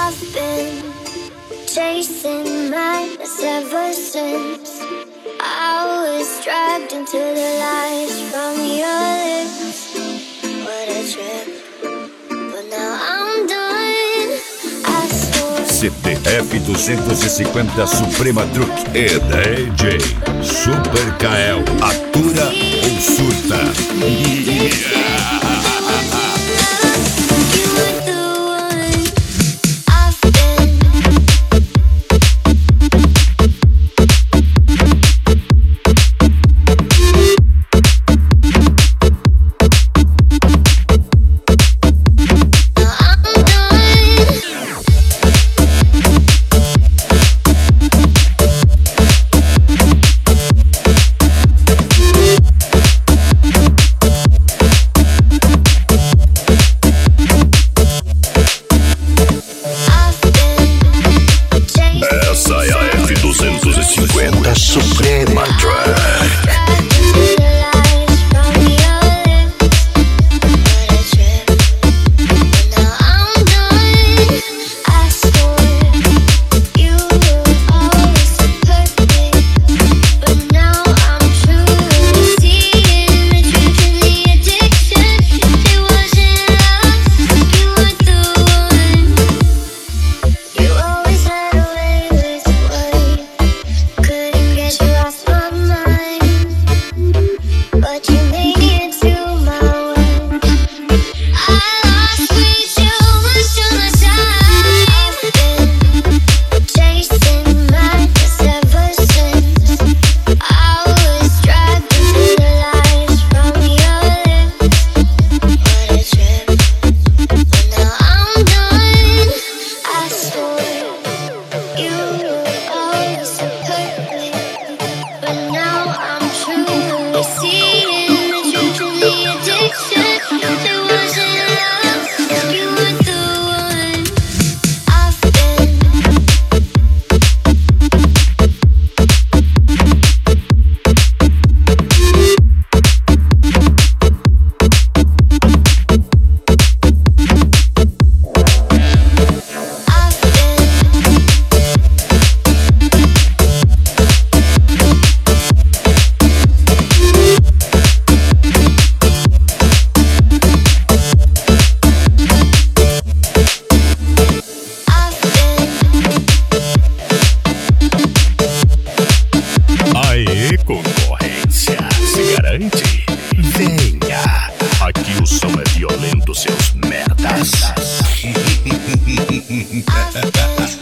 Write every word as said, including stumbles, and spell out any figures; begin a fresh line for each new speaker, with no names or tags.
I've been chasing madness ever since I was dragged into the lies from your lips. What a trip, but now I'm done. I swore.
C T F duzentos e cinquenta Suprema Truque e D J Super Kael. Atura ou surta? Yeah. Suprema Truque. Concorrência se garante? Venha! Aqui o som é violento, seus merdas.